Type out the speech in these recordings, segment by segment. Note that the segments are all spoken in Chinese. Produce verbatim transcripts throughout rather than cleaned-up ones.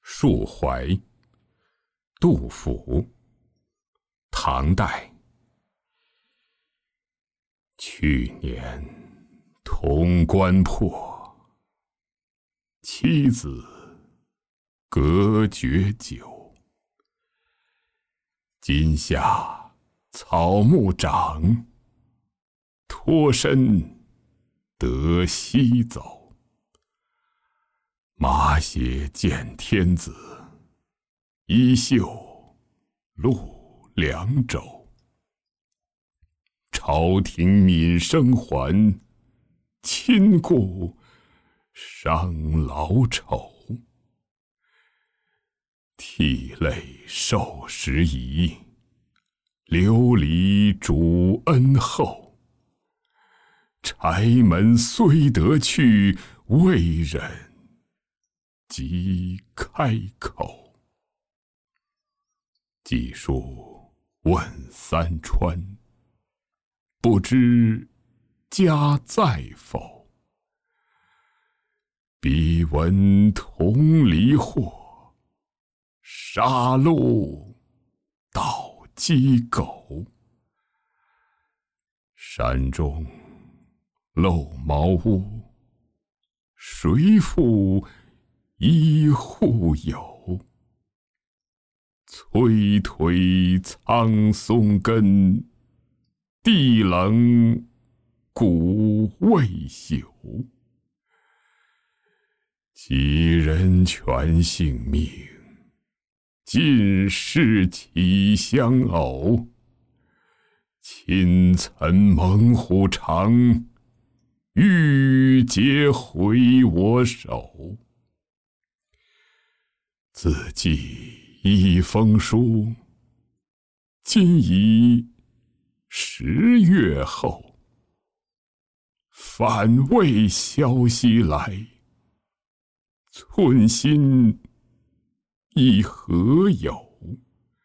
述怀，杜甫，唐代。去年潼关破，妻子隔绝久。今夏草木长，脱身得西走。马血见天子，衣袖露凉州。朝廷闵生还，亲故伤老丑。涕泪受时宜，流离主恩厚。柴门虽得去，未忍即开口。记述问三川，不知家在否？彼闻同离祸，杀戮到鸡狗。山中漏茅屋，谁复一户有？催颓苍松根，地冷骨未朽。几人全性命，尽是岂相偶？亲曾猛虎肠，欲皆回我手。字寄一封书，今已十月后。反未消息来，寸心亦何有？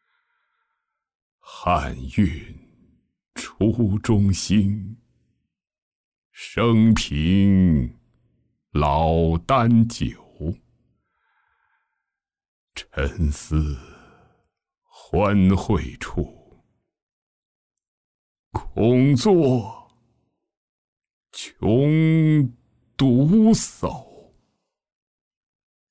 汉运初中兴，生平老丹酒。沉思欢会处，恐作穷独叟。